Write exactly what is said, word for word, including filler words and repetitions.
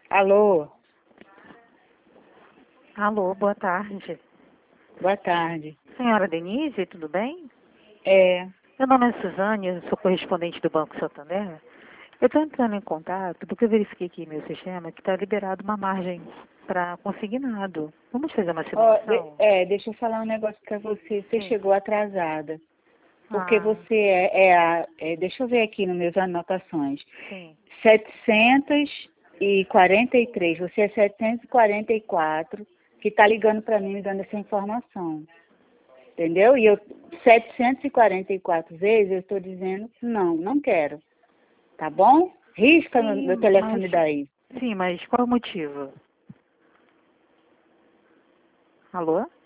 Alô, Alô, boa tarde. boa tarde. Senhora Denise, tudo bem? É, Meu nome é Suzane, eu sou correspondente do Banco Santander. Eu estou entrando em contato porque eu verifiquei aqui em meu sistema que está liberado uma margem para consignado. Vamos fazer uma ó, de- simulação? é, deixa eu falar um negócio pra você. Você Sim. chegou atrasada. Porque Ah, você é, é a. é, deixa eu ver aqui nas minhas anotações. sim. setecentos e quarenta e três. Você é setecentos e quarenta e quatro que está ligando para mim me dando essa informação. Entendeu? E eu, setecentos e quarenta e quatro vezes, eu estou dizendo não, não quero. Tá bom? Risca meu, Sim, meu mas, telefone daí. sim, mas qual é o motivo? Alô?